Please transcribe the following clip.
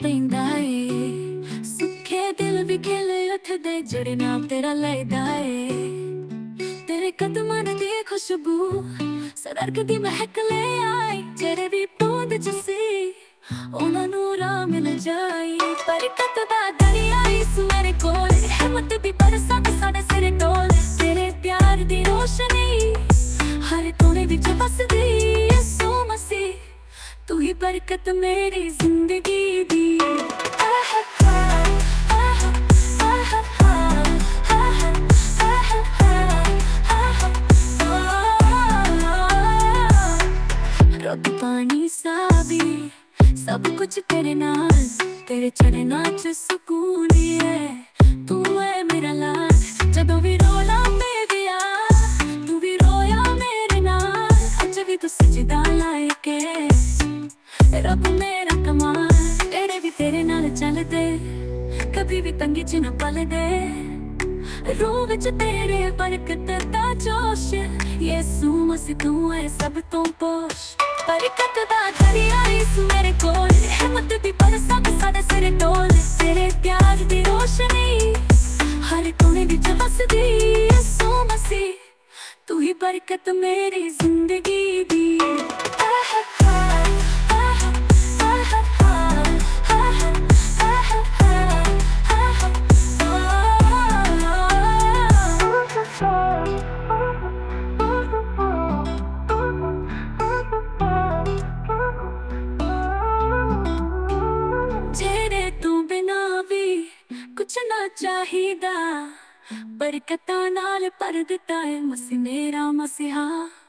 पैंदा ए, सुखे दिल भी खिले उठदे जेड़े नाम तेरा लैदा ए। तेरे कदमां दी खुशबू सदरक दी महक ले आई, जेड़े भी बूंद च सी उन्हां नूं राह मिल जाई। बरकत दा दरिया इस मेरे कोल, हिम्मत दी बरसात साडे सिरे डोल। तेरे प्यार दी रोशनी हर कोने विच बसदी, यीशु मसीह तू ही बरकत मेरी जिंदगी दी। रब पानी सा भी सब कुछ तेरे नाल, तेरे चरनां च सुकून है। तू है मेरा लाल, जदों भी रोला मेरे यार, तू भी रोया मेरे नाल। अज भी तू सजदा लायक है रब मेरा कमाल। तेरे भी तेरे नाल चलदे, कभी भी तंगी च न पलदे। रूह विच तेरे बरकत दा जोश, यीशु मसीह तू है सब तो पोश। बरकत दा दरिया इस मेरे कोल, हिम्मत दी बरसात साडे सिरे डोल। तेरे प्यार दी रोशनी हर कोने विच बसदी, यीशु मसीह तू ही बरकत मेरी जिंदगी दी। जेरे तू बिना भी कुछ ना चाहिदा, बरकतां नाल भर दिता है मसीह मेरा मसीहा।